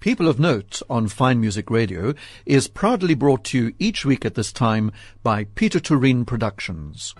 People of Note on Fine Music Radio is proudly brought to you each week at this time by Peter Turin Productions.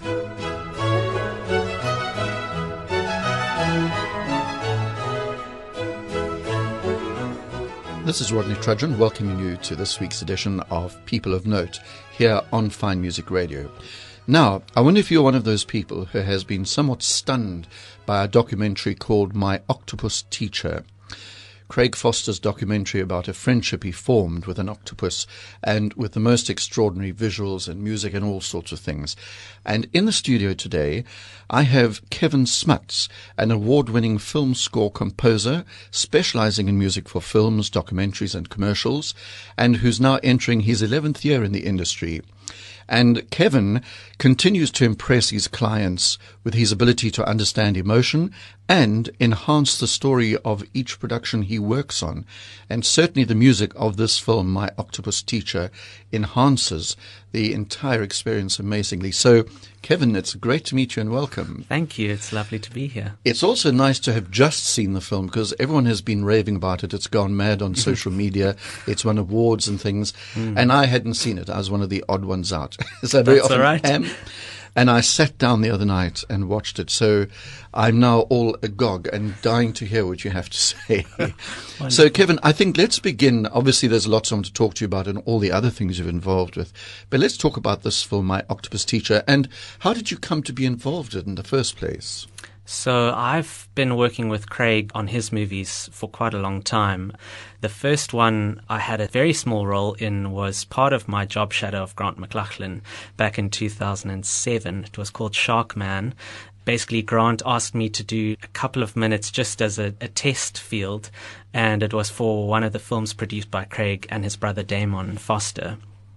This is Rodney Trudgeon welcoming you to this week's edition of People of Note here on Fine Music Radio. Now, I wonder if you're one of those people who has been somewhat stunned by a documentary called My Octopus Teacher. Craig Foster's documentary about a friendship he formed with an octopus and with the most extraordinary visuals and music and all sorts of things. And in the studio today, I have Kevin Smuts, an award-winning film score composer specializing in music for films, documentaries and commercials, and who's now entering his 11th year in the industry. And Kevin continues to impress his clients with his ability to understand emotion and enhance the story of each production he works on. And certainly the music of this film, My Octopus Teacher, enhances the entire experience amazingly. So, Kevin, it's great to meet you and welcome. Thank you. It's lovely to be here. It's also nice to have just seen the film because everyone has been raving about it. It's gone mad on social media. It's won awards and things. And I hadn't seen it. I was one of the odd ones out. So very often all right. am. And I sat down the other night and watched it. So I'm now all agog and dying to hear what you have to say. So, Kevin, I think let's begin. Obviously, there's lots I want to talk to you about and all the other things you're involved with. But let's talk about this film, My Octopus Teacher. And how did you come to be involved in the first place? So I've been working with Craig on his movies for quite a long time. The first one I had a very small role in was part of my job shadow of Grant McLachlan back in 2007. It was called Sharkman. Basically, Grant asked me to do a couple of minutes just as a test field, and it was for one of the films produced by Craig and his brother Damon Foster.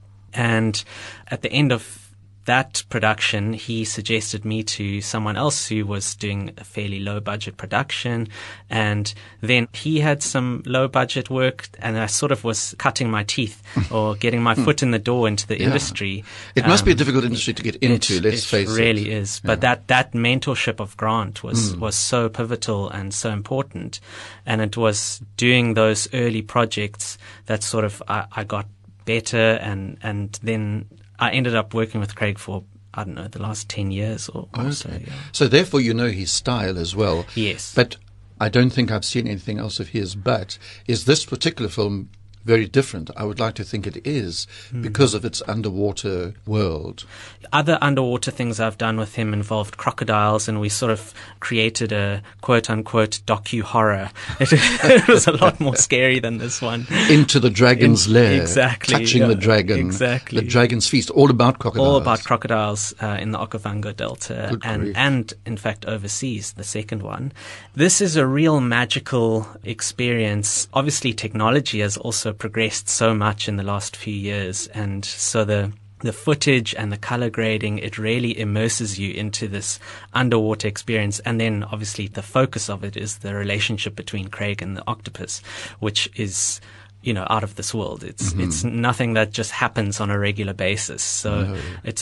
And at the end of that production, he suggested me to someone else who was doing a fairly low-budget production, and then he had some low-budget work, and I sort of was cutting my teeth or getting my foot in the door into the industry. It must be a difficult industry to get into, let's face it. It really is. But that mentorship of Grant was so pivotal and so important, and it was doing those early projects that sort of I got better, and then I ended up working with Craig for, I don't know, the last 10 years or so. Yeah. So therefore you know his style as well. Yes. But I don't think I've seen anything else of his. But is this particular film very different? I would like to think it is because of its underwater world. Other underwater things I've done with him involved crocodiles, and we sort of created a quote-unquote docu-horror. It was a lot more scary than this one. Into the dragon's lair. Exactly. Touching the dragon. Exactly. The dragon's feast. All about crocodiles. All about crocodiles in the Okavango Delta and in fact overseas, the second one. This is a real magical experience. Obviously technology has also progressed so much in the last few years, and so the footage and the color grading, it really immerses you into this underwater experience. And then obviously the focus of it is the relationship between Craig and the octopus, which is, you know, out of this world. It's nothing that just happens on a regular basis. So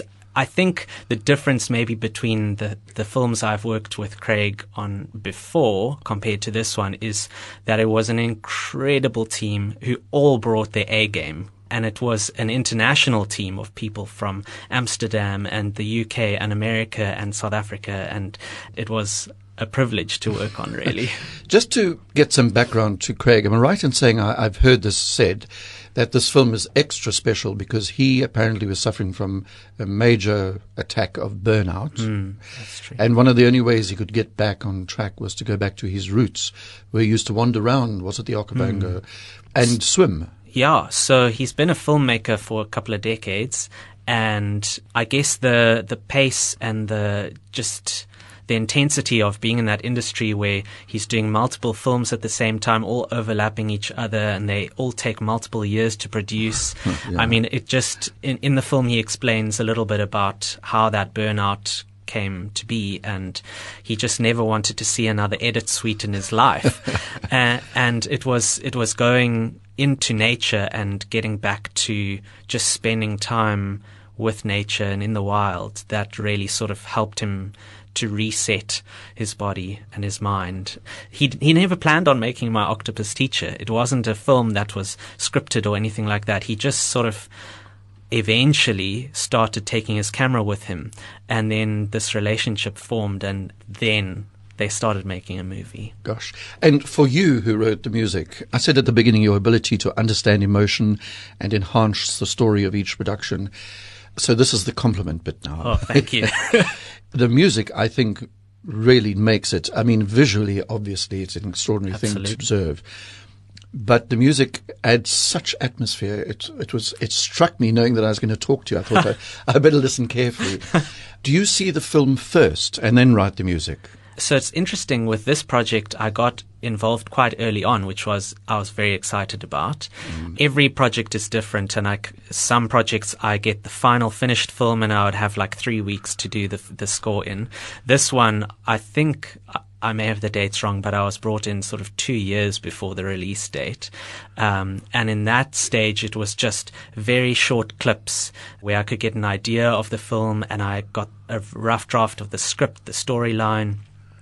I think the difference maybe between the films I've worked with Craig on before compared to this one is that it was an incredible team who all brought their A game. And it was an international team of people from Amsterdam and the UK and America and South Africa. And it was a privilege to work on, really. Just to get some background to Craig, am I right in saying I've heard this said, that this film is extra special because he apparently was suffering from a major attack of burnout. That's true. And one of the only ways he could get back on track was to go back to his roots, where he used to wander around, was it the Okavango, and swim. Yeah, so he's been a filmmaker for a couple of decades, and I guess the pace and the intensity of being in that industry where he's doing multiple films at the same time, all overlapping each other, and they all take multiple years to produce. I mean, it just, in the film he explains a little bit about how that burnout came to be, and he just never wanted to see another edit suite in his life. And it was going into nature and getting back to just spending time with nature and in the wild that really sort of helped him to reset his body and his mind. He never planned on making My Octopus Teacher. It wasn't a film that was scripted or anything like that. He just sort of eventually started taking his camera with him, and then this relationship formed, and then they started making a movie. Gosh. And for you who wrote the music, I said at the beginning your ability to understand emotion and enhance the story of each production. So this is the compliment bit now. Oh, thank you. The music, I think, really makes it. I mean, visually, obviously, it's an extraordinary thing to observe. But the music adds such atmosphere. It struck me knowing that I was going to talk to you. I thought I better listen carefully. Do you see the film first and then write the music? So it's interesting with this project, I got involved quite early on, which I was very excited about. Every project is different, and some projects I get the final finished film and I would have like 3 weeks to do the score in. This one, I think I may have the dates wrong, but I was brought in sort of 2 years before the release date. And in that stage, it was just very short clips where I could get an idea of the film, and I got a rough draft of the script, the storyline.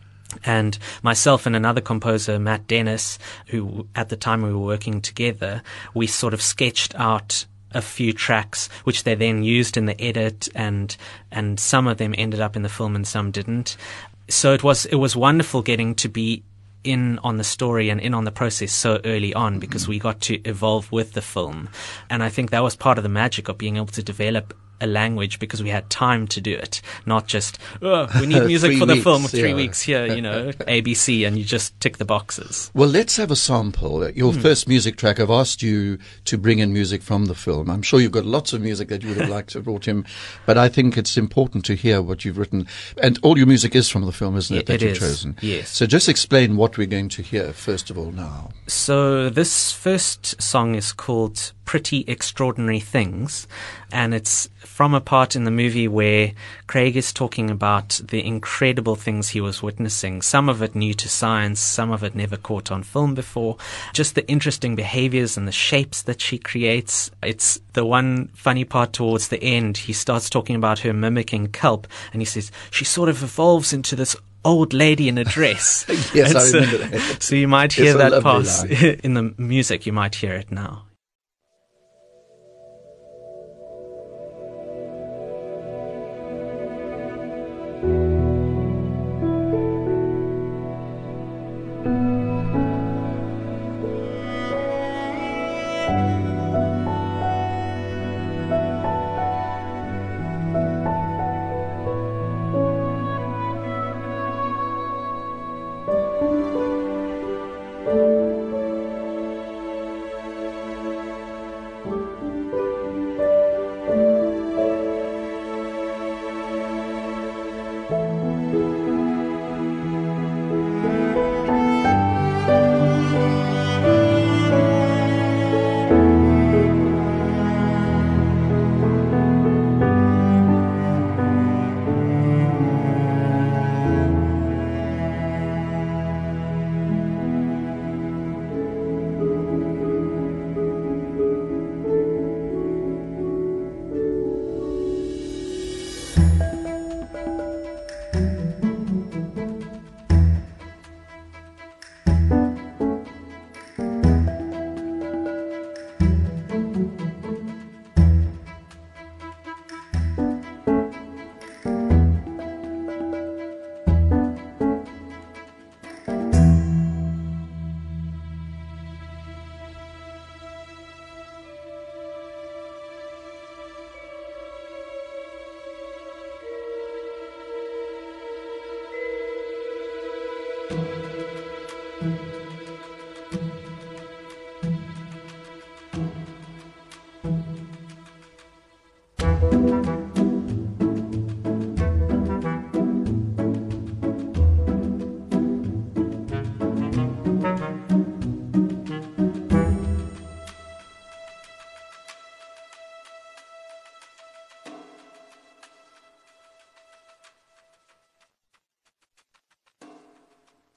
And myself and another composer, Matt Dennis, who at the time we were working together, we sort of sketched out a few tracks, which they then used in the edit, and some of them ended up in the film and some didn't. So it was wonderful getting to be in on the story and in on the process so early on, because we got to evolve with the film. And I think that was part of the magic of being able to develop a language, because we had time to do it, not just, we need music for the film, 3 weeks here, ABC, and you just tick the boxes. Well, let's have a sample. Your first music track, I've asked you to bring in music from the film. I'm sure you've got lots of music that you would have liked to have brought in, but I think it's important to hear what you've written. And all your music is from the film, isn't it, that you've chosen? Yes. So just explain what we're going to hear, first of all, now. So this first song is called Pretty Extraordinary Things, and it's from a part in the movie where Craig is talking about the incredible things he was witnessing, some of it new to science, some of it never caught on film before, just the interesting behaviors and the shapes that she creates. It's the one funny part towards the end. He starts talking about her mimicking kelp, and he says she sort of evolves into this old lady in a dress. Yes, I remember that. So you might hear that pass in the music. You might hear it now.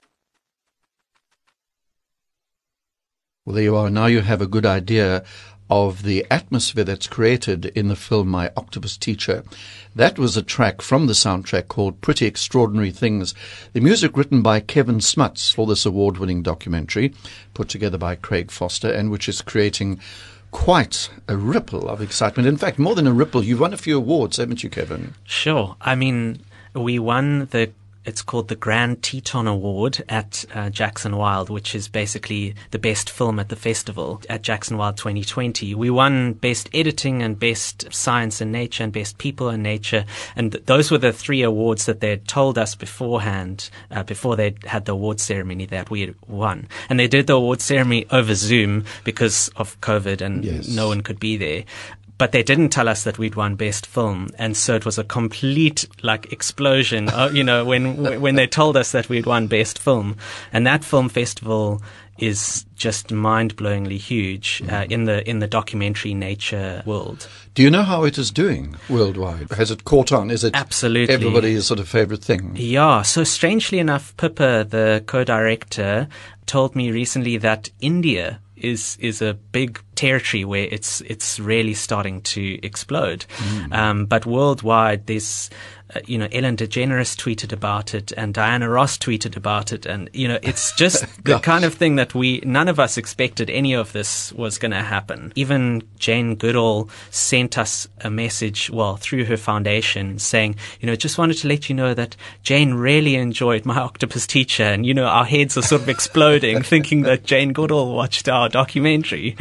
Well, there you are. Now you have a good idea of the atmosphere that's created in the film My Octopus Teacher. That was a track from the soundtrack called Pretty Extraordinary Things. The music written by Kevin Smuts for this award-winning documentary, put together by Craig Foster, and which is creating quite a ripple of excitement. In fact, more than a ripple, you've won a few awards, haven't you, Kevin? Sure. I mean, we won it's called the Grand Teton Award at Jackson Wild, which is basically the best film at the festival at Jackson Wild 2020. We won Best Editing and Best Science and Nature and Best People and Nature. And those were the 3 awards that they had told us beforehand, before they had the award ceremony, that we had won. And they did the award ceremony over Zoom because of COVID and no one could be there. But they didn't tell us that we'd won Best Film, and so it was a complete explosion. When they told us that we'd won Best Film, and that film festival is just mind-blowingly huge in the documentary nature world. Do you know how it is doing worldwide? Has it caught on? Is it absolutely everybody's sort of favorite thing? Yeah. So strangely enough, Pippa, the co-director, told me recently that India is a big territory where it's really starting to explode. But worldwide, there's Ellen DeGeneres tweeted about it, and Diana Ross tweeted about it, and it's just the kind of thing that none of us expected any of this was going to happen. Even Jane Goodall sent us a message, through her foundation, saying, just wanted to let you know that Jane really enjoyed My Octopus Teacher, and our heads are sort of exploding, thinking that Jane Goodall watched our documentary.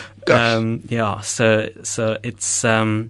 So it's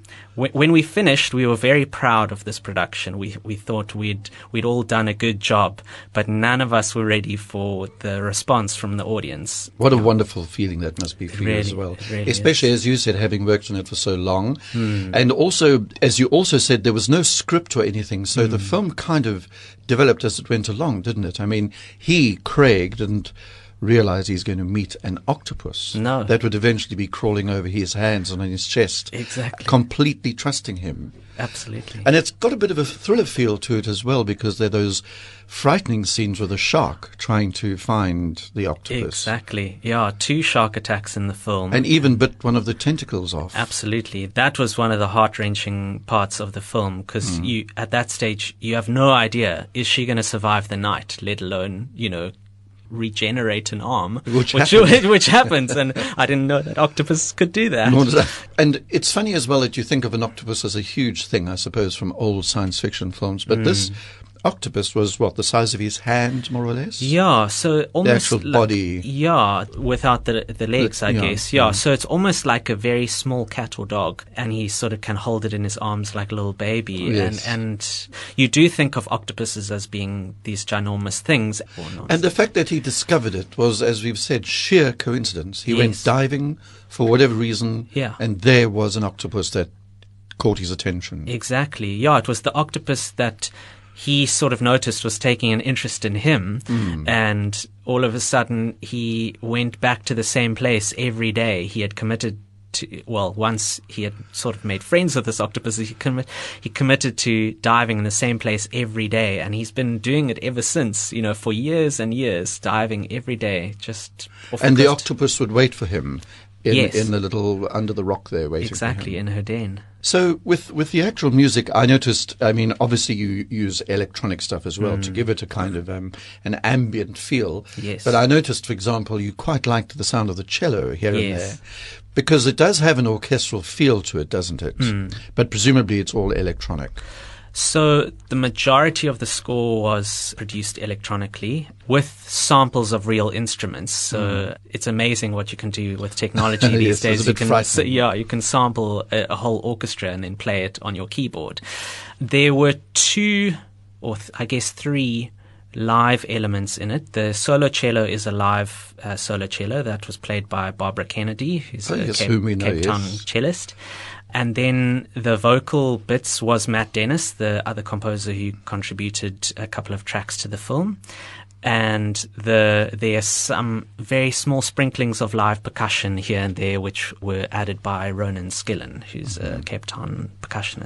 when we finished, we were very proud of this production. We thought we'd all done a good job, but none of us were ready for the response from the audience. What a wonderful feeling that must be for you as well, really especially as you said, having worked on it for so long, and also, as you also said, there was no script or anything, so the film kind of developed as it went along, didn't it? I mean, Craig, didn't realize he's going to meet an octopus that would eventually be crawling over his hands and on his chest. Exactly. Completely trusting him. Absolutely. And it's got a bit of a thriller feel to it as well, because there are those frightening scenes with a shark trying to find the octopus. Exactly. Yeah, 2 shark attacks in the film. And even bit one of the tentacles off. Absolutely. That was one of the heart-wrenching parts of the film, because at that stage, you have no idea, is she going to survive the night, let alone, regenerate an arm, which happens, and I didn't know that octopus could do that. And it's funny as well that you think of an octopus as a huge thing, I suppose, from old science fiction films, but this octopus was the size of his hand, more or less? Yeah, so almost the actual body. Yeah, without the legs, I guess. Yeah, so it's almost like a very small cat or dog, and he sort of can hold it in his arms like a little baby. Yes. And you do think of octopuses as being these ginormous things. And the fact that he discovered it was, as we've said, sheer coincidence. He went diving for whatever reason, and there was an octopus that caught his attention. Exactly. Yeah, it was the octopus that he sort of noticed was taking an interest in him, and all of a sudden he went back to the same place every day. He had committed to, once he had sort of made friends with this octopus, he committed to diving in the same place every day, and he's been doing it ever since, for years and years, diving every day, just off and the the coast. Octopus would wait for him in the little under the rock there waiting exactly for him. In her den. So with the actual music, I noticed, obviously you use electronic stuff as well to give it a kind of an ambient feel. Yes. But I noticed, for example, you quite liked the sound of the cello here and there, because it does have an orchestral feel to it, doesn't it? But presumably it's all electronic. So the majority of the score was produced electronically with samples of real instruments. So it's amazing what you can do with technology these days. You can sample a whole orchestra and then play it on your keyboard. There were 2, or I guess 3 live elements in it. The solo cello is a live solo cello that was played by Barbara Kennedy, who's a Cape Town cellist. And then the vocal bits was Matt Dennis, the other composer who contributed a couple of tracks to the film. And there are some very small sprinklings of live percussion here and there, which were added by Ronan Skillen, who's a Cape Town percussionist.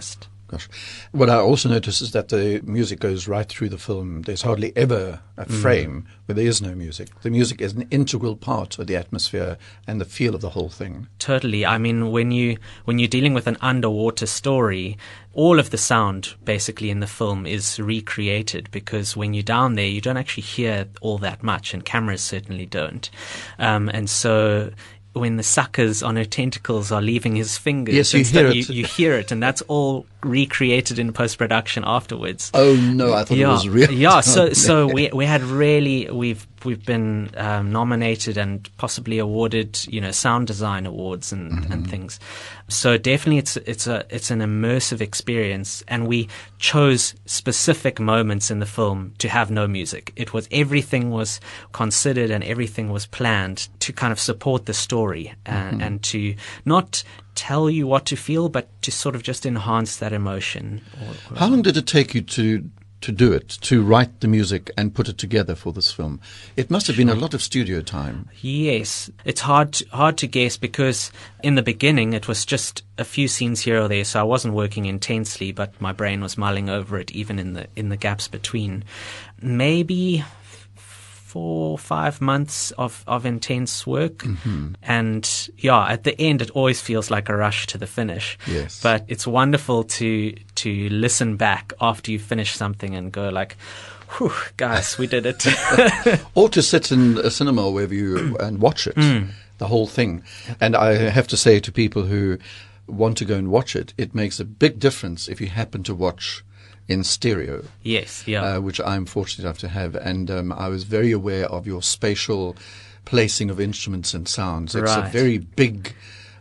Gosh. What I also notice is that the music goes right through the film. There's hardly ever a frame where there is no music. The music is an integral part of the atmosphere and the feel of the whole thing. Totally. I mean, when you're dealing with an underwater story, all of the sound basically in the film is recreated, because when you're down there, you don't actually hear all that much, and cameras certainly don't. And so when the suckers on her tentacles are leaving his fingers, yes, you hear it, and that's all recreated in post-production afterwards. Oh no, I thought it was real. Yeah, so we had really, we've been nominated and possibly awarded, sound design awards and things. So definitely it's an immersive experience, and we chose specific moments in the film to have no music. Everything was considered and everything was planned to kind of support the story and to not tell you what to feel, but to sort of just enhance that emotion. How long did it take you to do it, to write the music and put it together for this film? It must have been a lot of studio time. Yes, it's hard to guess, because in the beginning it was just a few scenes here or there, so I wasn't working intensely, but my brain was mulling over it even in the gaps between. Maybe 4 or 5 months of intense work. And at the end it always feels like a rush to the finish. Yes. But it's wonderful to listen back after you finish something and go like, whew, guys, we did it. Or to sit in a cinema wherever and watch it, the whole thing. And I have to say to people who want to go and watch it, it makes a big difference if you happen to watch in stereo. Yes, which I'm fortunate enough to have. And I was very aware of your spatial placing of instruments and sounds. It's a very big,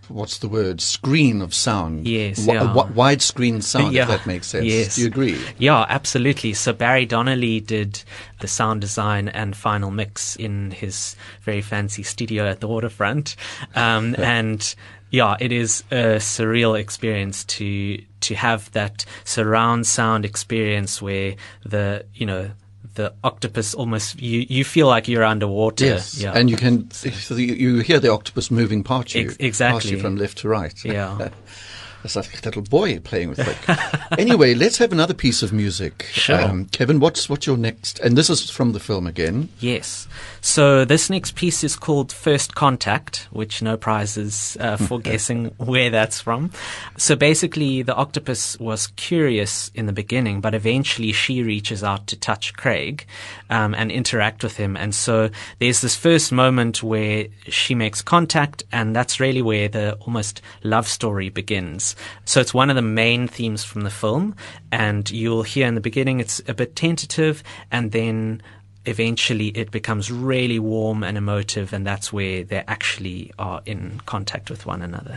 screen of sound. Yes, widescreen sound, if that makes sense. Yes. Do you agree? Yeah, absolutely. So Barry Donnelly did the sound design and final mix in his very fancy studio at the waterfront. And it is a surreal experience to have that surround sound experience where the octopus almost, you feel like you're underwater. Yes, and you can you hear the octopus moving past you, exactly, past you from left to right. Yeah. It's like a little boy playing with it. Anyway, let's have another piece of music. Sure. Kevin, what's your next? And this is from the film again. Yes. So this next piece is called First Contact, which no prizes for guessing where that's from. So basically, the octopus was curious in the beginning, but eventually she reaches out to touch Craig and interact with him. And so there's this first moment where she makes contact, and that's really where the almost love story begins. So it's one of the main themes from the film, and you'll hear in the beginning it's a bit tentative, and then eventually it becomes really warm and emotive, and that's where they actually are in contact with one another.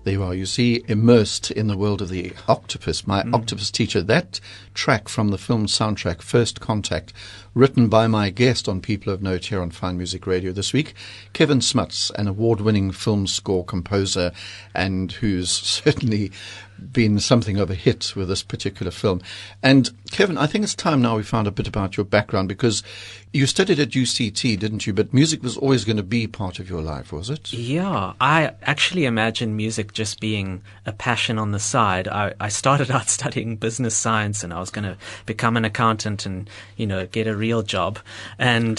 There you are, you see, immersed in the world of the octopus. My octopus teacher, that track from the film soundtrack, First Contact, written by my guest on People of Note here on Fine Music Radio this week, Kevin Smuts, an award-winning film score composer and who's certainly been something of a hit with this particular film. And Kevin, I think it's time now we found a bit about your background, because you studied at UCT, didn't you? But music was always going to be part of your life, was it? Yeah, I actually imagine music just being a passion on the side. I started out studying business science, and I was going to become an accountant and, get a real job. And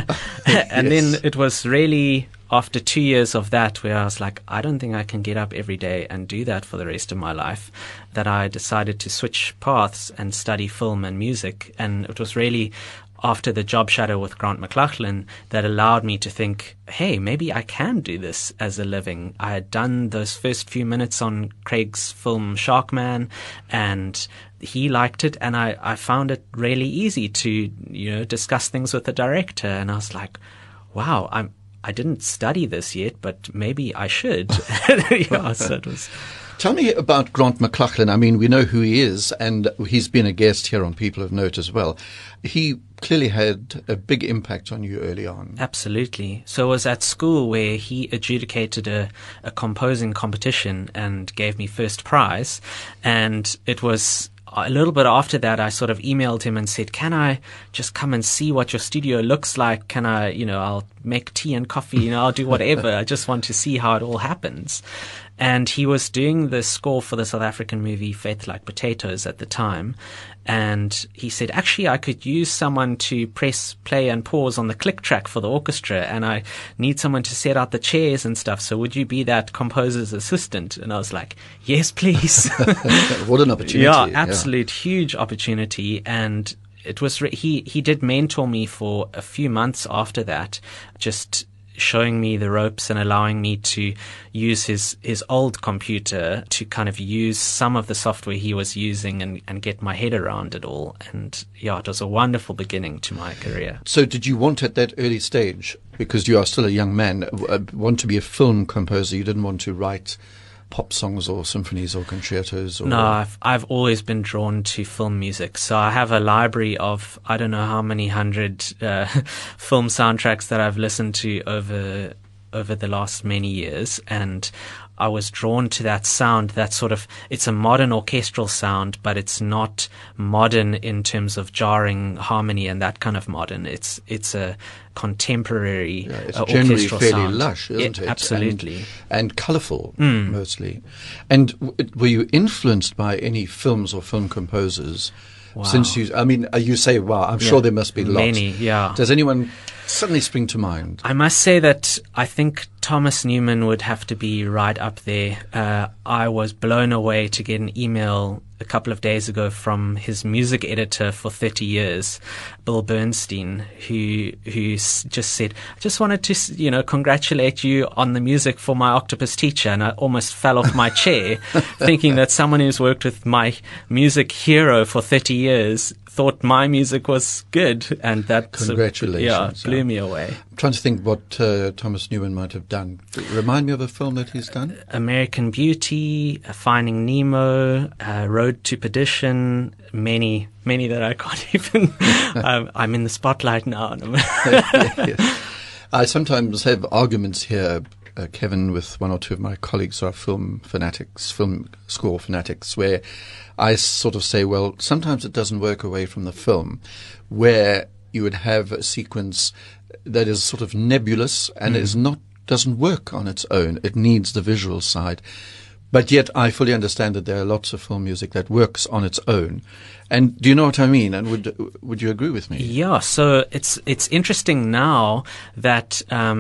and then it was really after 2 years of that where I was like, I don't think I can get up every day and do that for the rest of my life, that I decided to switch paths and study film and music. And it was really after the job shadow with Grant McLachlan that allowed me to think, hey, maybe I can do this as a living. I had done those first few minutes on Craig's film Sharkman, and he liked it, and I found it really easy to, discuss things with the director. And I was like, wow, I didn't study this yet, but maybe I should. So it was. Tell me about Grant McLachlan. I mean, we know who he is, and he's been a guest here on People of Note as well. He clearly had a big impact on you early on. Absolutely. So I was at school where he adjudicated a composing competition and gave me first prize. And it was a little bit after that, I sort of emailed him and said, can I just come and see what your studio looks like? Can I, I'll make tea and coffee, I'll do whatever. I just want to see how it all happens. And he was doing the score for the South African movie Faith Like Potatoes at the time. And he said, actually, I could use someone to press play and pause on the click track for the orchestra, and I need someone to set out the chairs and stuff. So would you be that composer's assistant? And I was like, yes, please. What an opportunity. Yeah, absolute huge opportunity. And it was he did mentor me for a few months after that, just showing me the ropes and allowing me to use his old computer to kind of use some of the software he was using and get my head around it all. And yeah, it was a wonderful beginning to my career. So did you want at that early stage, because you are still a young man, want to be a film composer? You didn't want to write pop songs or symphonies or concertos? No, I've always been drawn to film music. So I have a library of I don't know how many hundred film soundtracks that I've listened to over the last many years, and I was drawn to that sound. That sort of, it's a modern orchestral sound, but it's not modern in terms of jarring harmony and that kind of modern. It's a contemporary it's orchestral generally fairly sound. lush, isn't it? Absolutely. And colourful, mostly. And were you influenced by any films or film composers? Wow. Since you say, wow, I'm sure there must be lots. Many, yeah. Does anyone suddenly spring to mind? I must say that I think Thomas Newman would have to be right up there. I was blown away to get an email a couple of days ago from his music editor for 30 years, Bill Bernstein, who just said, I just wanted to, congratulate you on the music for my octopus teacher. And I almost fell off my chair thinking that someone who's worked with my music hero for 30 years thought my music was good. And that congratulations. Blew me away. I'm trying to think what Thomas Newman might have done. Remind me of a film that he's done. American Beauty, Finding Nemo, Road to Perdition, many that I can't even. I'm in the spotlight now. Yes. I sometimes have arguments here, Kevin, with one or two of my colleagues who are film score fanatics, where I sort of say, well, sometimes it doesn't work away from the film, where you would have a sequence that is sort of nebulous and doesn't work on its own. It needs the visual side. But yet I fully understand that there are lots of film music that works on its own. And do you know what I mean? And would you agree with me? Yeah. So it's interesting now that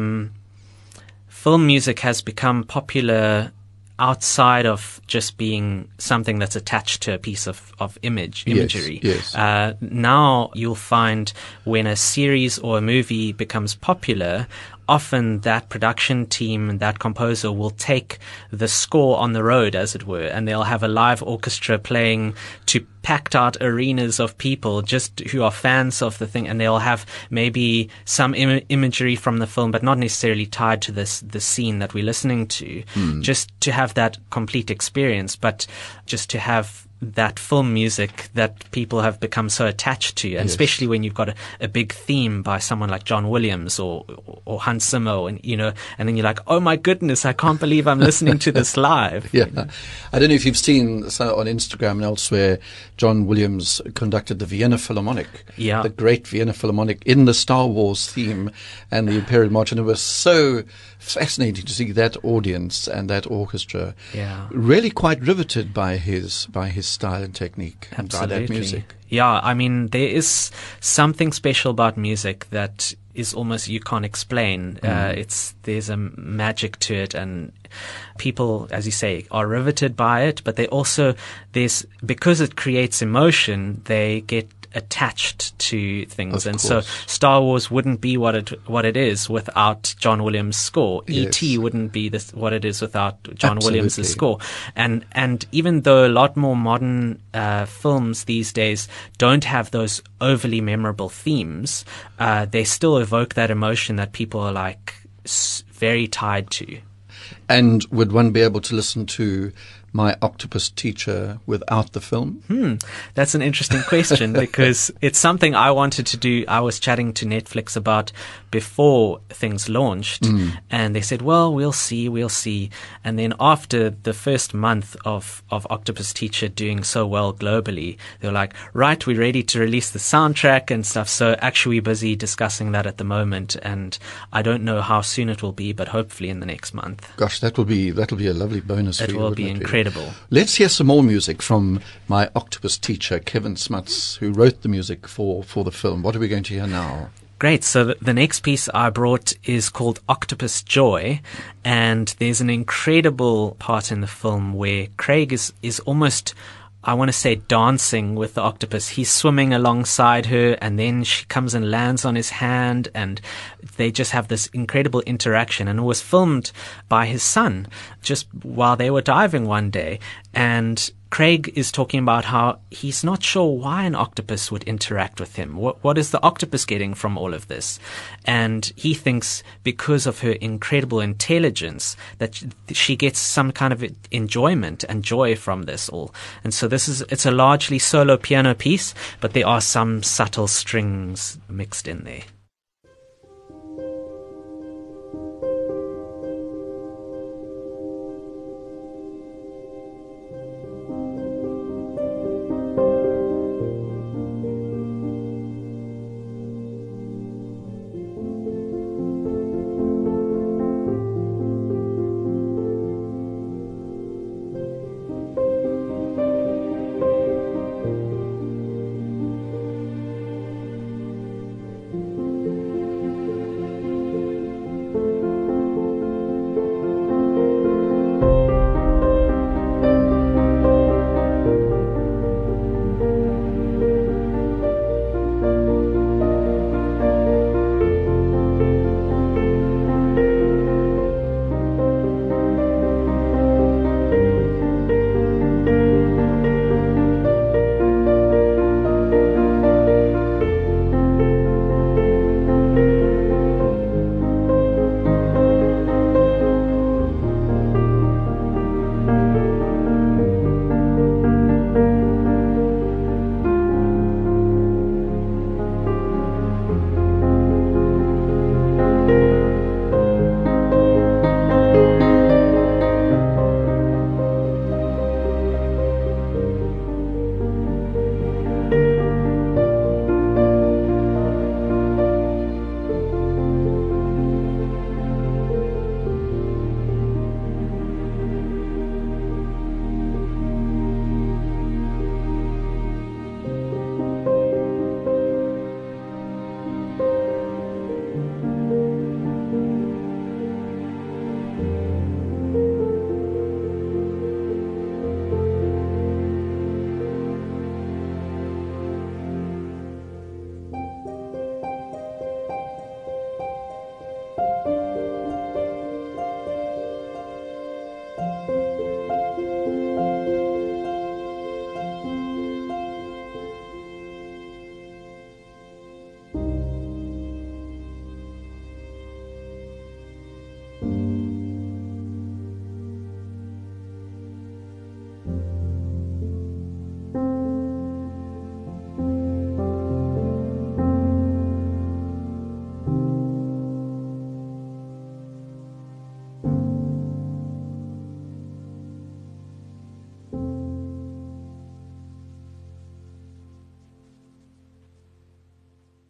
film music has become popular outside of just being something that's attached to a piece of imagery. Yes. Now you'll find when a series or a movie becomes popular, often that production team and that composer will take the score on the road, as it were, and they'll have a live orchestra playing to packed out arenas of people just who are fans of the thing, and they'll have maybe some imagery from the film, but not necessarily tied to the scene that we're listening to, just to have that complete experience, but just to have that film music that people have become so attached to, and especially when you've got a big theme by someone like John Williams or Hans Zimmer, and and then you're like, oh my goodness, I can't believe I'm listening to this live. Yeah, I don't know if you've seen on Instagram and elsewhere, John Williams conducted the Vienna Philharmonic, the great Vienna Philharmonic, in the Star Wars theme and the Imperial March, and it was so fascinating to see that audience and that orchestra really quite riveted by his style and technique and by that music. Yeah, I mean, there is something special about music that is almost you can't explain. There's a magic to it, and people, as you say, are riveted by it, but they also, because it creates emotion, they get attached to things, and so Star Wars wouldn't be what it is without John Williams' score. E.T. wouldn't be what it is without John Williams' score. And even though a lot more modern films these days don't have those overly memorable themes, they still evoke that emotion that people are like very tied to. And would one be able to listen to My Octopus Teacher without the film? That's an interesting question because it's something I wanted to do. I was chatting to Netflix about before things launched, and they said, well, we'll see. And then after the first month of Octopus Teacher doing so well globally, they were like, right, we're ready to release the soundtrack and stuff. So actually we're busy discussing that at the moment, and I don't know how soon it will be, but hopefully in the next month. Gosh, that'll be a lovely bonus. It will be incredible. Let's hear some more music from My Octopus Teacher, Kevin Smuts, who wrote the music for the film. What are we going to hear now? Great. So the next piece I brought is called Octopus Joy, and there's an incredible part in the film where Craig is almost, I want to say, dancing with the octopus. He's swimming alongside her, and then she comes and lands on his hand, and they just have this incredible interaction. And it was filmed by his son just while they were diving one day. And Craig is talking about how he's not sure why an octopus would interact with him. What is the octopus getting from all of this? And he thinks because of her incredible intelligence that she gets some kind of enjoyment and joy from this all. And so it's a largely solo piano piece, but there are some subtle strings mixed in there.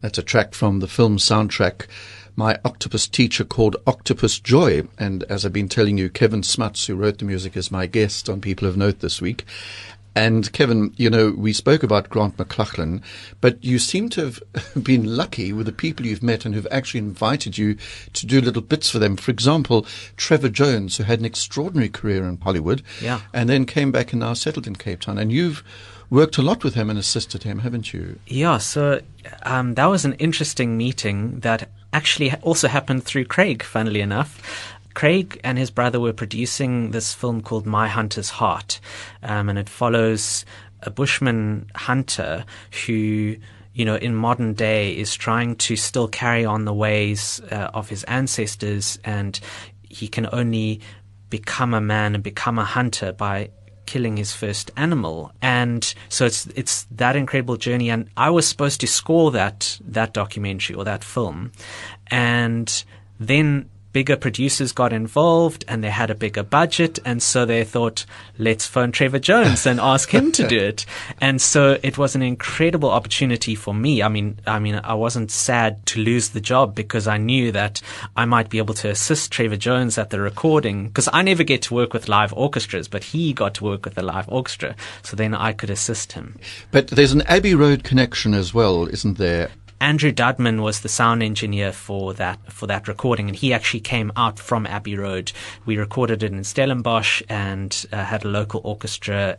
That's a track from the film soundtrack, My Octopus Teacher, called Octopus Joy. And as I've been telling you, Kevin Smuts, who wrote the music, is my guest on People of Note this week. And Kevin, you know, we spoke about Grant McLachlan, but you seem to have been lucky with the people you've met and who've actually invited you to do little bits for them. For example, Trevor Jones, who had an extraordinary career in Hollywood, and then came back and now settled in Cape Town. And you've worked a lot with him and assisted him, haven't you? Yeah, so that was an interesting meeting that actually also happened through Craig, funnily enough. Craig and his brother were producing this film called My Hunter's Heart, and it follows a Bushman hunter who, you know, in modern day is trying to still carry on the ways of his ancestors, and he can only become a man and become a hunter by killing his first animal. And so it's that incredible journey, and I was supposed to score that documentary or that film, and then bigger producers got involved and they had a bigger budget, and so they thought, let's phone Trevor Jones and ask him to do it. And so it was an incredible opportunity for me. I mean, I wasn't sad to lose the job because I knew that I might be able to assist Trevor Jones at the recording, because I never get to work with live orchestras, but he got to work with a live orchestra, so then I could assist him. But there's an Abbey Road connection as well, isn't there? Andrew Dudman was the sound engineer for that recording, and he actually came out from Abbey Road. We recorded it in Stellenbosch and had a local orchestra,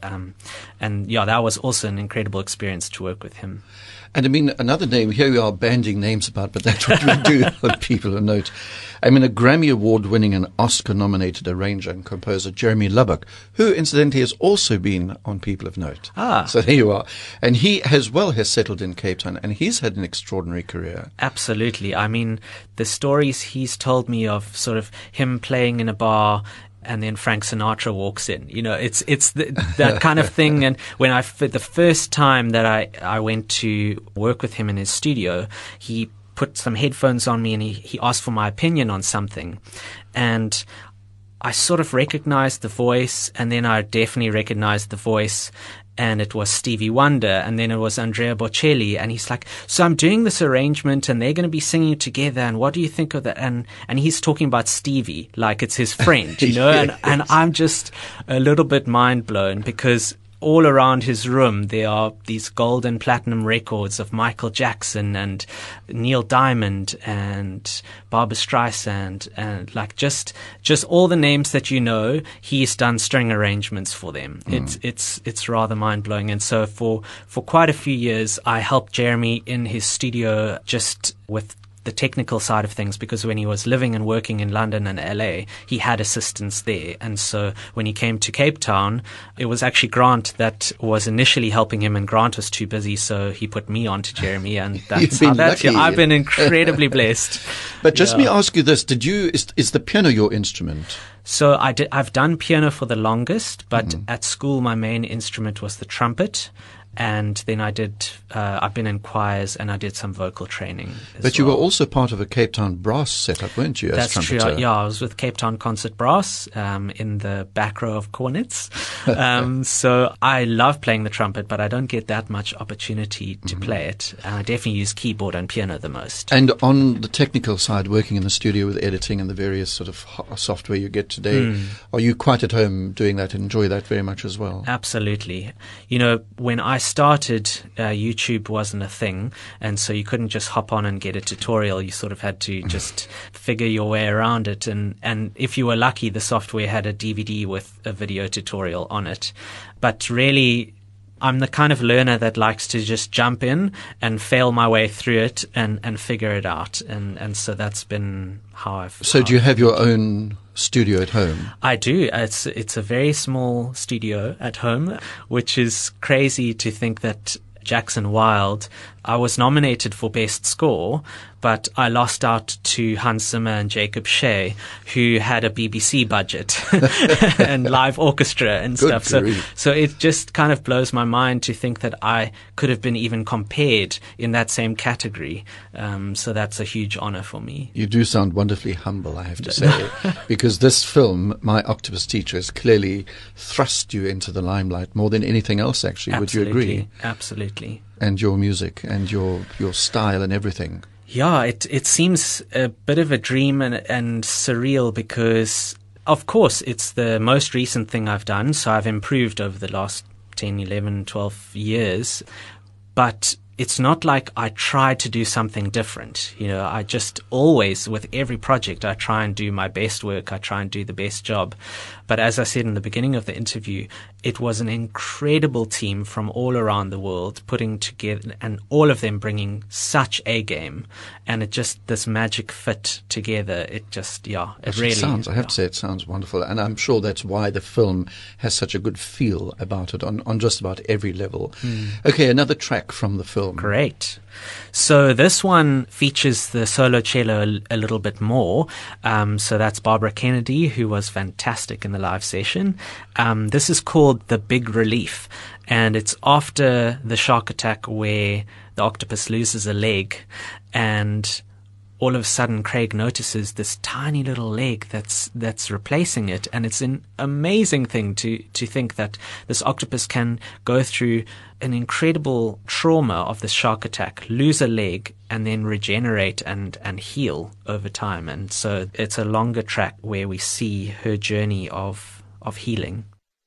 and yeah, that was also an incredible experience to work with him. And I mean, another name, here we are banding names about, but that's what we do on People of Note. I mean, a Grammy Award-winning and Oscar-nominated arranger and composer, Jeremy Lubbock, who incidentally has also been on People of Note. So there you are. And he as well has settled in Cape Town, and he's had an extraordinary career. Absolutely. I mean, the stories he's told me of sort of him playing in a bar and then Frank Sinatra walks in. You know, it's that kind of thing. And when the first time that I went to work with him in his studio, he put some headphones on me and he asked for my opinion on something. And I sort of recognized the voice, and then I definitely recognized the voice, and it was Stevie Wonder, and then it was Andrea Bocelli, and he's like, so I'm doing this arrangement and they're going to be singing together, and what do you think of that? And he's talking about Stevie like it's his friend, you know, Yes. and I'm just a little bit mind blown, because all around his room there are these gold and platinum records of Michael Jackson and Neil Diamond and Barbra Streisand, and like just all the names that you know, he's done string arrangements for them. It's rather mind blowing. And so for quite a few years I helped Jeremy in his studio just with the technical side of things, because when he was living and working in London and LA, he had assistants there. And so when he came to Cape Town, it was actually Grant that was initially helping him, and Grant was too busy, so he put me on to Jeremy, and that's how that's. I've been incredibly blessed. But just let me ask you this: is the piano your instrument? So I've done piano for the longest, but at school my main instrument was the trumpet. And then I've been in choirs, and I did some vocal training as But you were also part of a Cape Town brass setup, weren't you, as That's trumpeter? true. Yeah, I was with Cape Town Concert Brass in the back row of cornets. So I love playing the trumpet, but I don't get that much opportunity to play it. I definitely use keyboard and piano the most. And on the technical side, working in the studio with editing and the various sort of software you get today, are you quite at home doing that and enjoy that very much as well? Absolutely. You know, when I started, YouTube wasn't a thing, and so you couldn't just hop on and get a tutorial. You sort of had to just figure your way around it, and if you were lucky, the software had a DVD with a video tutorial on it. But really, I'm the kind of learner that likes to just jump in and fail my way through it and figure it out, and so that's been how I've... So do you have your own studio at home? I do. It's a very small studio at home, which is crazy to think that Jackson Wild, I was nominated for Best Score, but I lost out to Hans Zimmer and Jacob Shea, who had a BBC budget and live orchestra and Good stuff. grief. So it just kind of blows my mind to think that I could have been even compared in that same category. So that's a huge honor for me. You do sound wonderfully humble, I have to say, because this film, My Octopus Teacher, has clearly thrust you into the limelight more than anything else, actually. Absolutely. Would you agree? Absolutely. and your music and your style and everything. Yeah, it seems a bit of a dream and surreal because, of course, it's the most recent thing I've done, so I've improved over the last 10, 11, 12 years, but it's not like I tried to do something different. I just always, with every project, I try and do my best work. I try and do the best job. But as I said in the beginning of the interview, it was an incredible team from all around the world putting together, and all of them bringing such a game. And it just, this magic fit together, it just, it really sounds, I have to say, it sounds wonderful. And I'm sure that's why the film has such a good feel about it on just about every level. Okay, another track from the film. Great. So this one features the solo cello a little bit more. So that's Barbara Kennedy, who was fantastic in the live session. This is called The Big Relief, and it's after the shark attack where the octopus loses a leg, and all of a sudden Craig notices this tiny little leg that's replacing it, and it's an amazing thing to think that this octopus can go through an incredible trauma of the shark attack, lose a leg, and then regenerate and heal over time. And so it's a longer track where we see her journey of healing.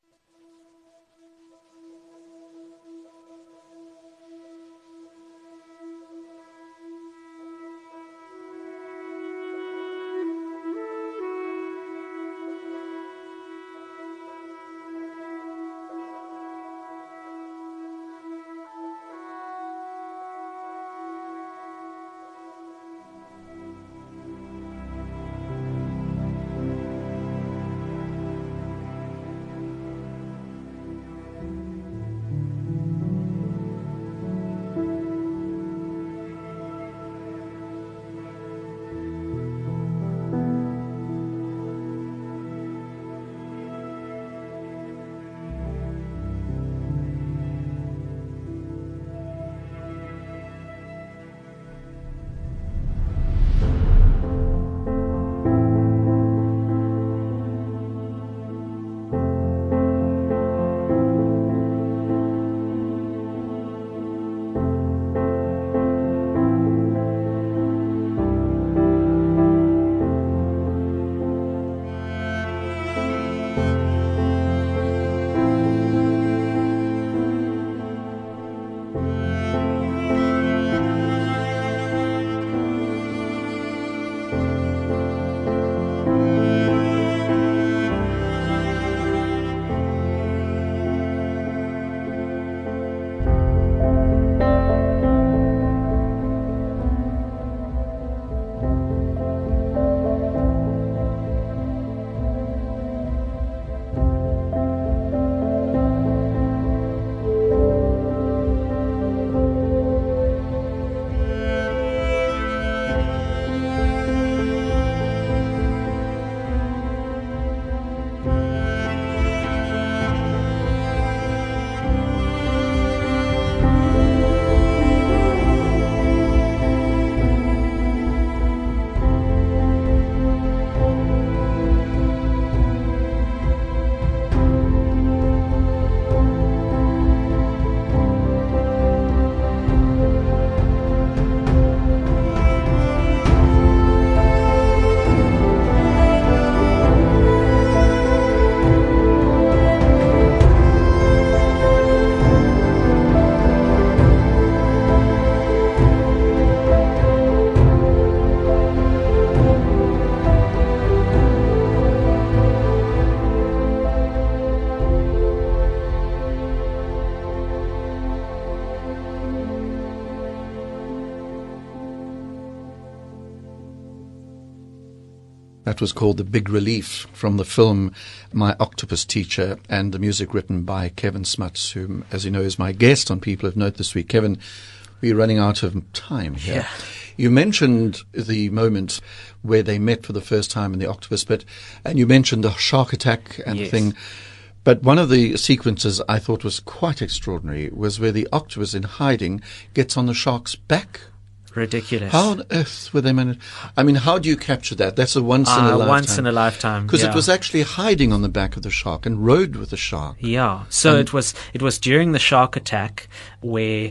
That was called The Big Relief from the film My Octopus Teacher, and the music written by Kevin Smuts, who, as you know, is my guest on People of Note this week. Kevin, we're running out of time here. Yeah. You mentioned the moment where they met for the first time in the octopus pit, and you mentioned the shark attack and Yes. thing. But one of the sequences I thought was quite extraordinary was where the octopus in hiding gets on the shark's back. Ridiculous. How on earth were they managed? I mean, how do you capture that? That's a once in a lifetime. Once in a lifetime. Because yeah. it was actually hiding on the back of the shark and rode with the shark. Yeah. So it was during the shark attack where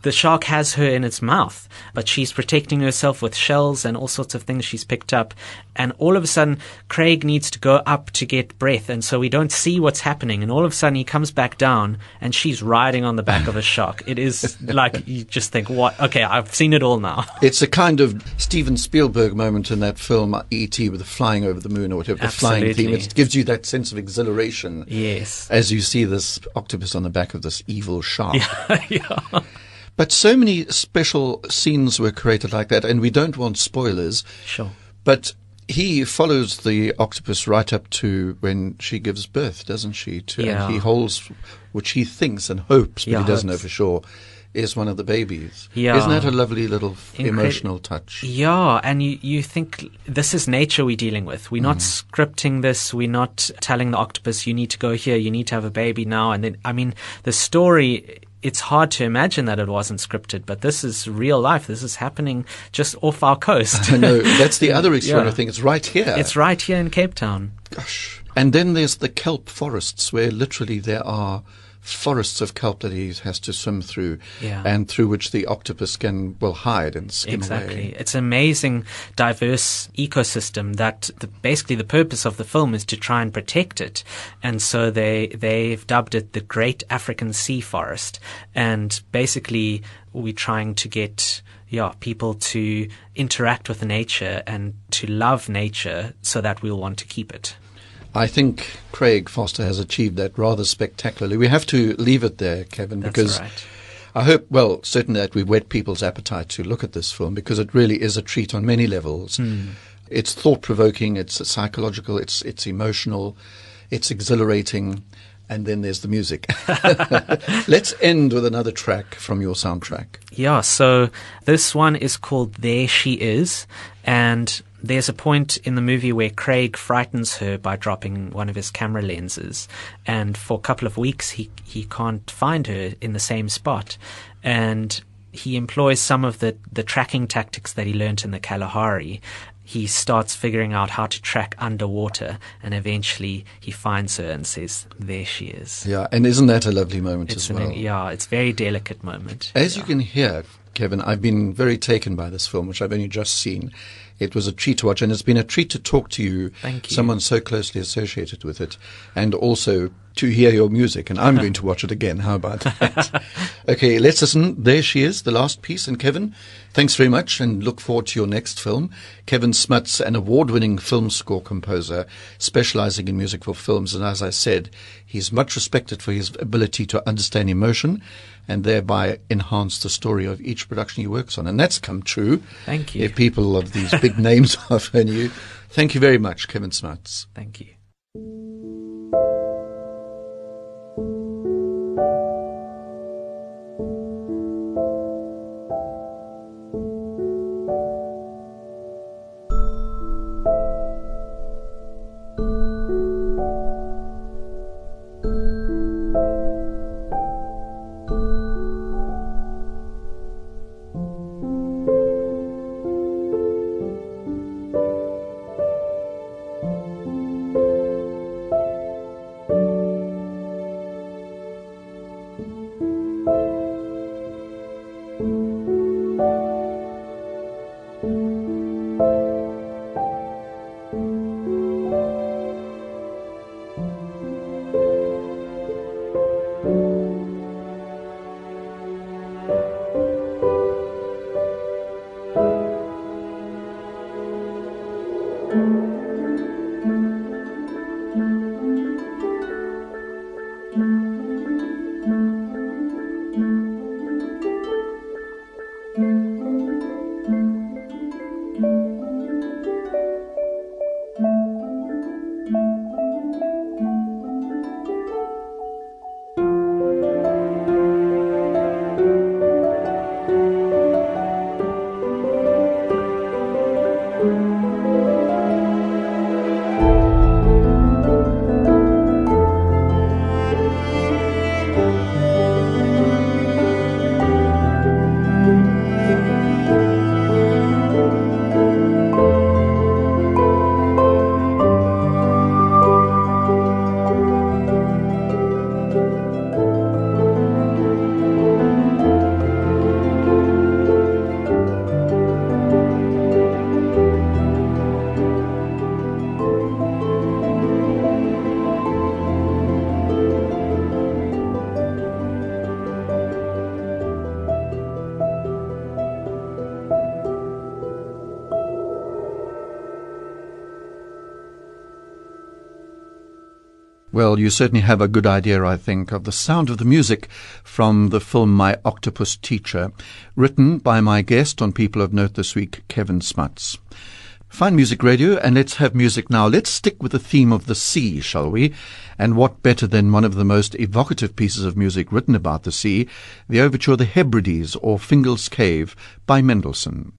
the shark has her in its mouth, but she's protecting herself with shells and all sorts of things she's picked up. And all of a sudden, Craig needs to go up to get breath, and so we don't see what's happening. And all of a sudden, he comes back down, and she's riding on the back of a shark. It is like, you just think, what? Okay, I've seen it all now. It's a kind of Steven Spielberg moment in that film, E.T., with the flying over the moon or whatever, the flying theme. It gives you that sense of exhilaration. Yes. As you see this octopus on the back of this evil shark. Yeah. But so many special scenes were created like that, and we don't want spoilers. Sure. But he follows the octopus right up to when she gives birth, doesn't she? And he holds, which he thinks and hopes, but he doesn't know for sure, is one of the babies. Yeah. Isn't that a lovely little emotional touch? Yeah, and you think this is nature we're dealing with. We're not scripting this. We're not telling the octopus, you need to go here, you need to have a baby now. And then, I mean, the story, it's hard to imagine that it wasn't scripted, but this is real life. This is happening just off our coast. I know. That's the other extraordinary thing. It's right here. It's right here in Cape Town. Gosh. And then there's the kelp forests, where literally there are forests of kelp that he has to swim through, and through which the octopus can, hide and skim away. It's an amazing, diverse ecosystem that basically the purpose of the film is to try and protect it. And so they've dubbed it the Great African Sea Forest. And basically we're trying to get people to interact with nature and to love nature so that we'll want to keep it. I think Craig Foster has achieved that rather spectacularly. We have to leave it there, Kevin, because right. I hope, certainly that we've whet people's appetite to look at this film, because it really is a treat on many levels. It's thought-provoking, it's psychological, it's emotional, it's exhilarating, and then there's the music. Let's end with another track from your soundtrack. Yeah, so this one is called There She Is, and there's a point in the movie where Craig frightens her by dropping one of his camera lenses, and for a couple of weeks he can't find her in the same spot, and he employs some of the tracking tactics that he learnt in the Kalahari. He starts figuring out how to track underwater, and eventually he finds her and says, there she is. Yeah, and isn't that a lovely moment as well? It's a very delicate moment. As you can hear, Kevin, I've been very taken by this film, which I've only just seen. It was a treat to watch, and it's been a treat to talk to you. Thank you. Someone so closely associated with it, and also to hear your music. And I'm going to watch it again. How about that? Okay, let's listen. There she is, the last piece. And Kevin, thanks very much, and look forward to your next film. Kevin Smuts, an award-winning film score composer specializing in music for films. And as I said, he's much respected for his ability to understand emotion and thereby enhance the story of each production he works on. And that's come true. Thank you. If people of these big names have heard you. Thank you very much, Kevin Smuts. Thank you. Well, you certainly have a good idea, I think, of the sound of the music from the film My Octopus Teacher, written by my guest on People of Note this week, Kevin Smuts. Fine Music Radio, and let's have music now. Let's stick with the theme of the sea, shall we? And what better than one of the most evocative pieces of music written about the sea, the overture The Hebrides, or Fingal's Cave, by Mendelssohn.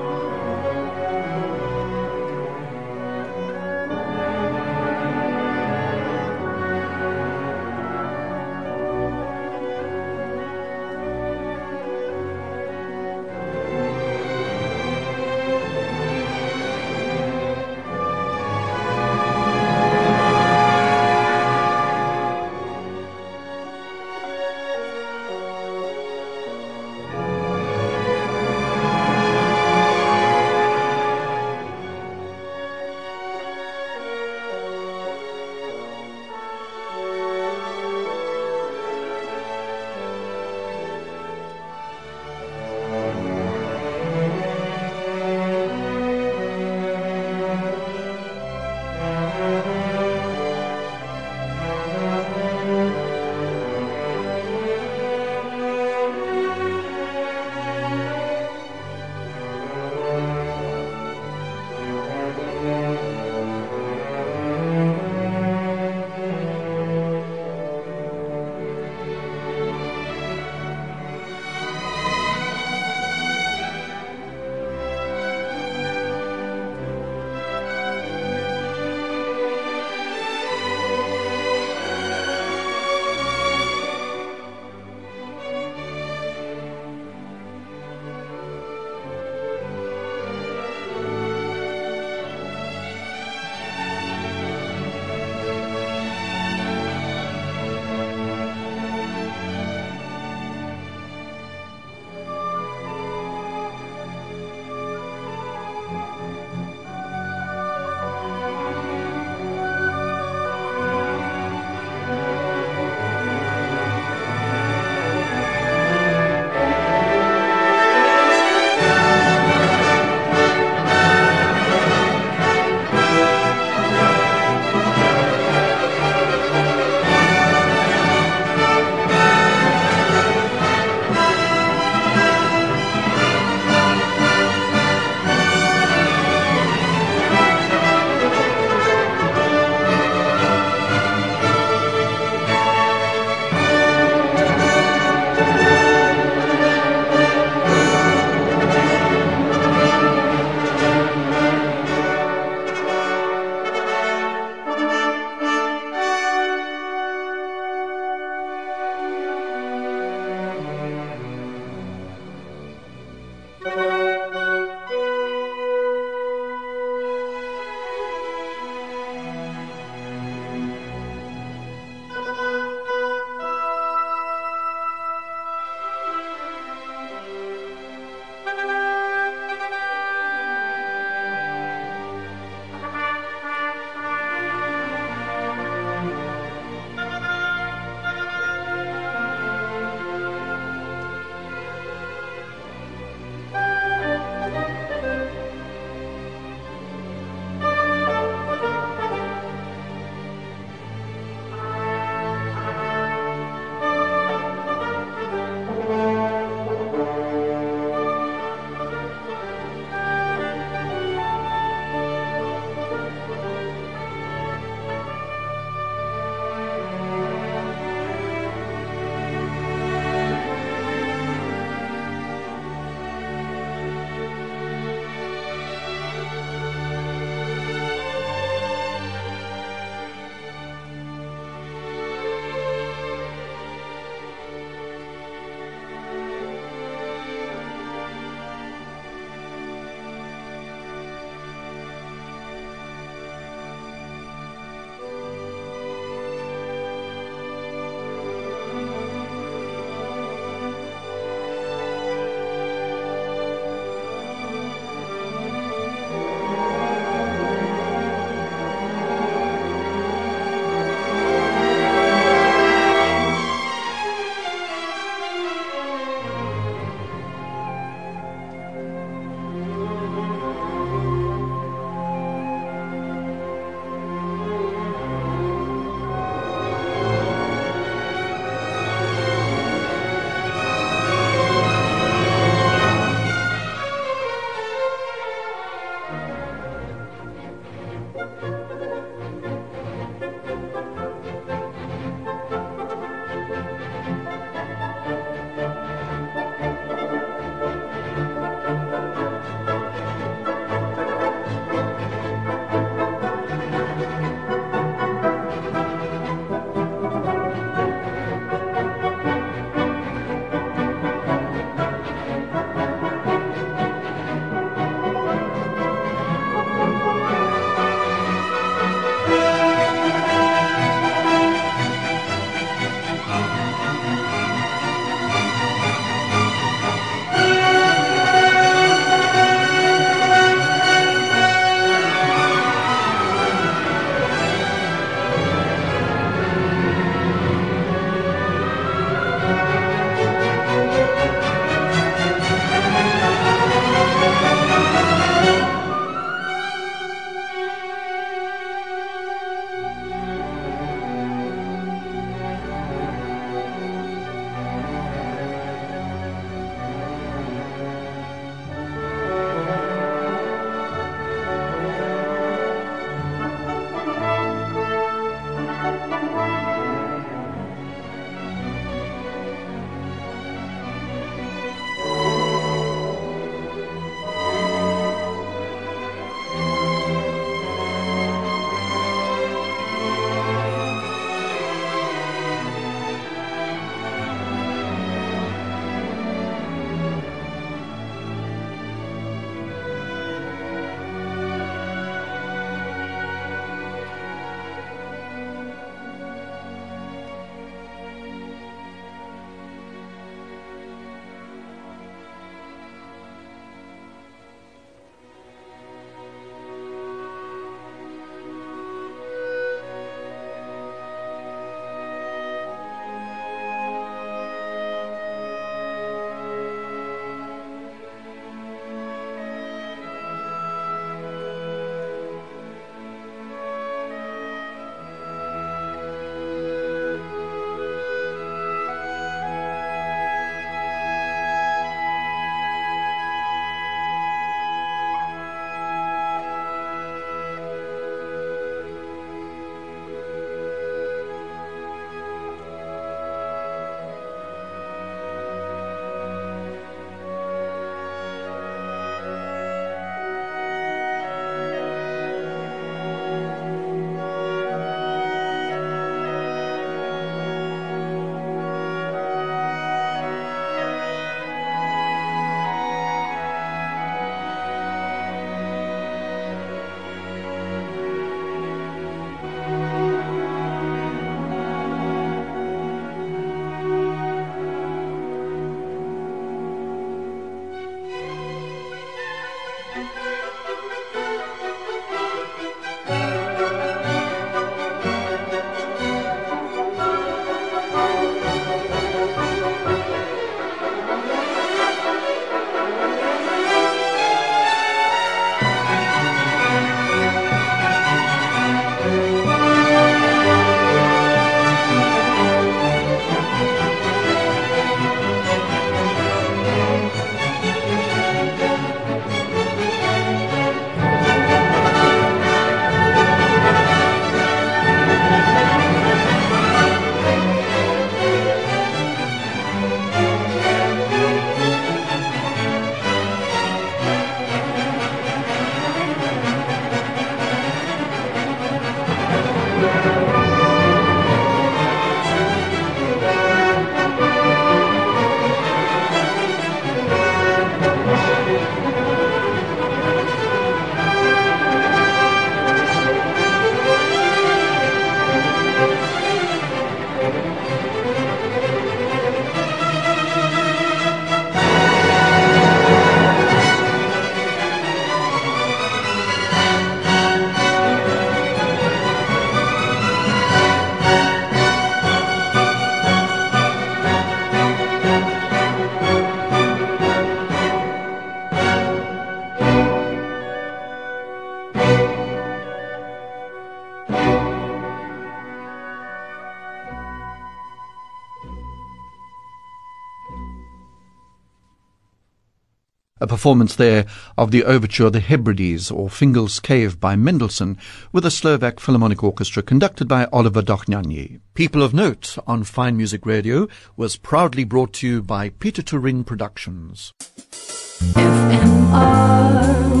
A performance there of the overture The Hebrides, or Fingal's Cave by Mendelssohn, with the Slovak Philharmonic Orchestra conducted by Oliver Dochnani. People of Note on Fine Music Radio was proudly brought to you by Peter Turin Productions. FMR